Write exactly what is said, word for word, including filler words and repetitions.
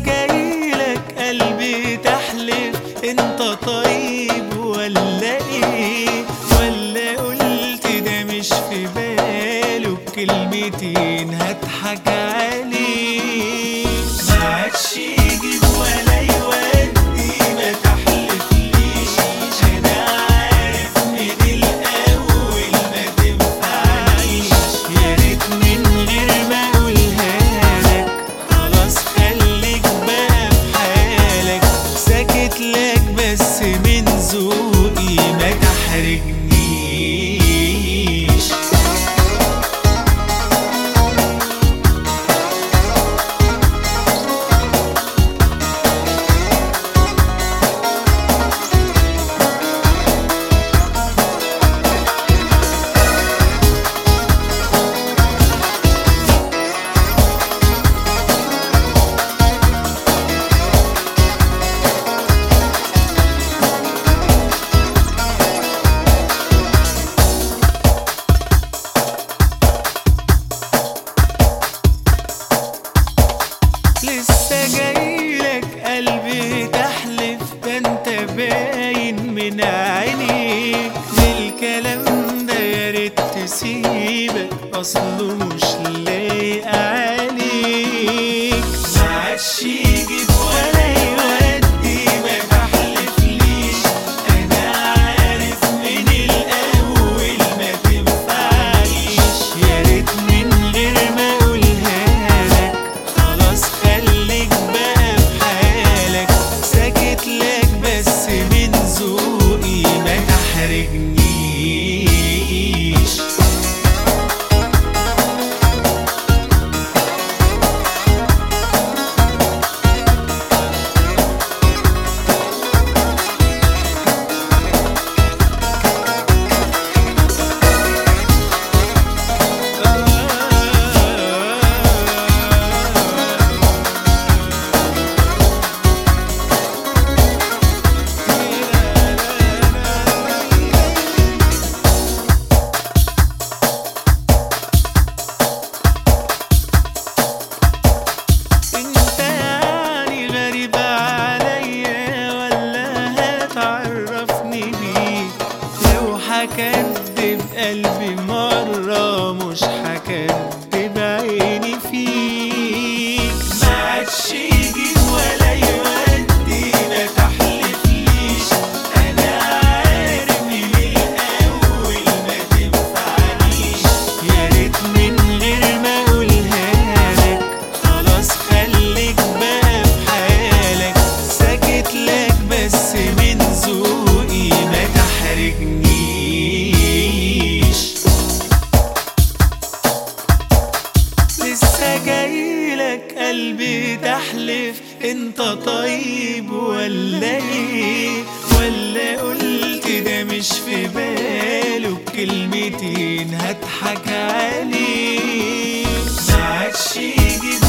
جايلك قلبي تحلف انت طيب ولا ايه، ولا قلت ده مش في باله بكلمتين هضحك عليه. معادش يجيب ولا يودي ما تحلفليش، انا عارف من الاول ما تنفعنيش. يا ريت من غير ما اقولها لك خلاص خليك بقى في حالك، ساكت لك بس من ذوقي ما تحرجنيش. لسه جايلك قلبي تحلف ده انت باين من عينيك، بالكلام ده يا ريت تسيبك اصله مش لايق عليك. معادش يجيب ولا يودي ما تحلفليش، انا عارف من الاول ما تنفعنيش. يا ريت من غير ما اقولها لك خلاص خليك بقى في حالك، ساكت لك بس من ذوقي ما تحرجنيش. انت يعني غريب عليا ولا هتعرفني بيك؟ لو هكدب قلبي مرة مش هكدب عيني فيك. معادش يجيب ولا يودي ما تحلفليش، انا عارف من الاول ما تنفعنيش. يا ريت من غير ما اقولها لك خلاص خليك بقى في حالك، ساكت لك بس من ذوقي ما تحرجنيش. لسه جايلك قلبي تحلف انت طيب ولا ايه، ولا قلت ده مش في باله بكلمتين هضحك عليه. معادش يجيب